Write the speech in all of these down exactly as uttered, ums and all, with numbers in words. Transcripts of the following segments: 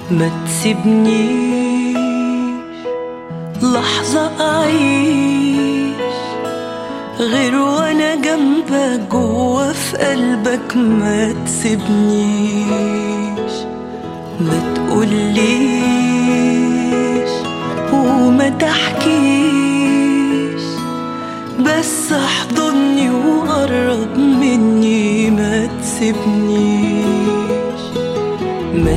ما تسيبنيش لحظة أعيش غير وأنا جنبك جوا في قلبك. ما تسيبنيش ما تقوليش وما تحكيش، بس احضني وقرب مني. ما تسيبنيش ما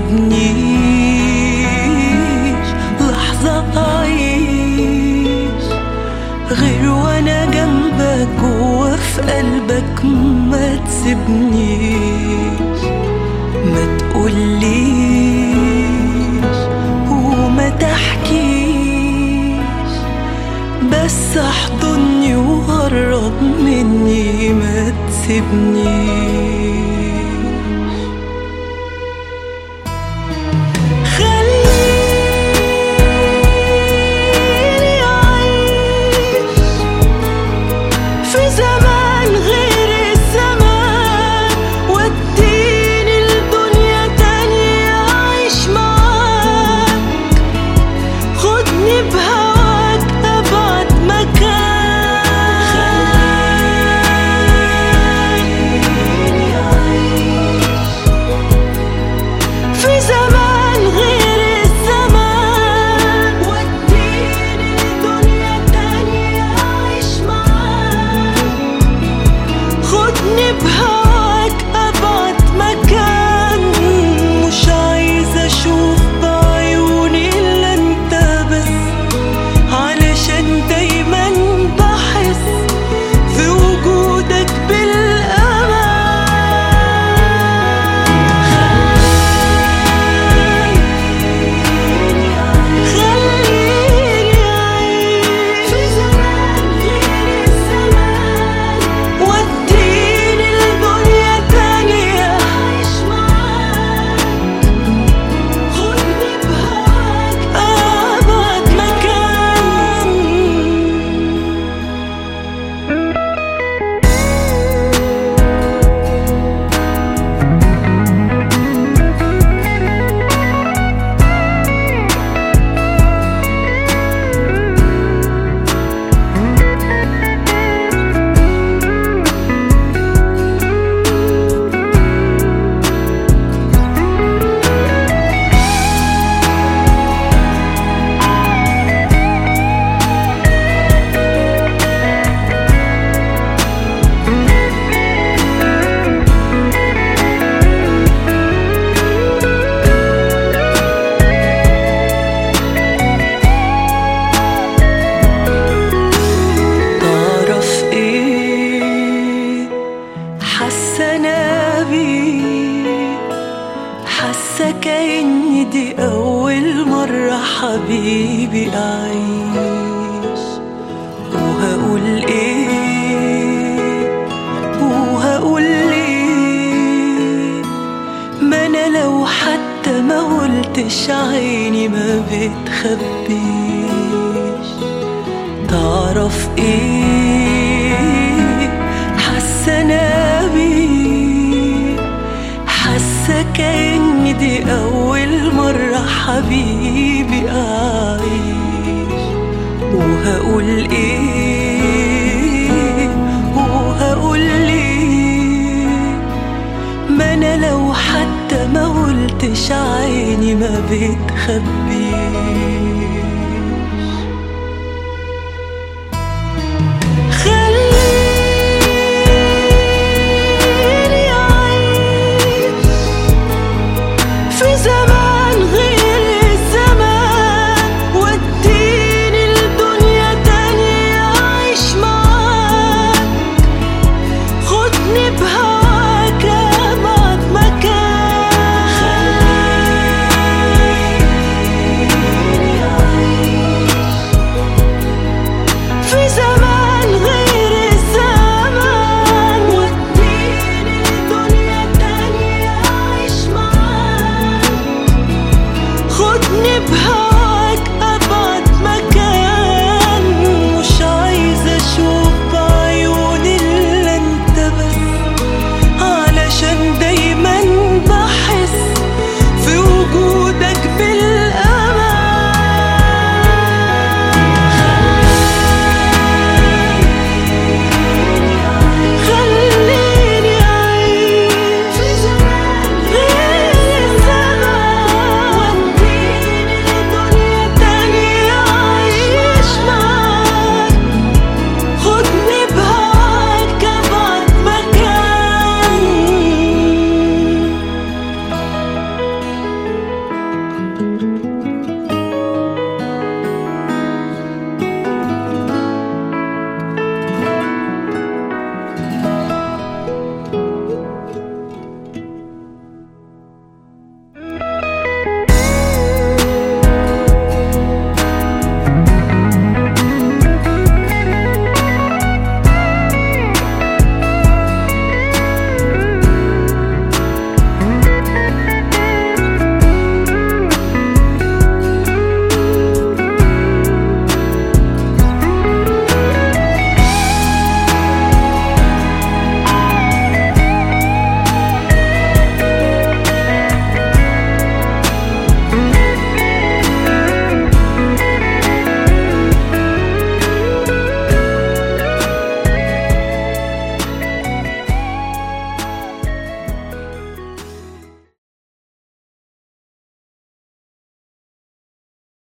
تسيبنيش لحظة أعيش غير وأنا جنبك جوا في قلبك. ما تسيبنيش ما تقوليش وما تحكيش، بس احضني وقرب مني. ما تسيبنيش حاسة كأني دي أول مرة حبيبي أعيش. وهقول إيه وهقول ليه، ما أنا لو حتى ما قلتش عيني ما بتخبيش. تعرف إيه حاسة أنا بيه، حاسة كأني دي أول مرة حبيبي أعيش. وهقول إيه وهقول ليه، ما أنا لو حتى ما قلتش عيني ما بتخبيش.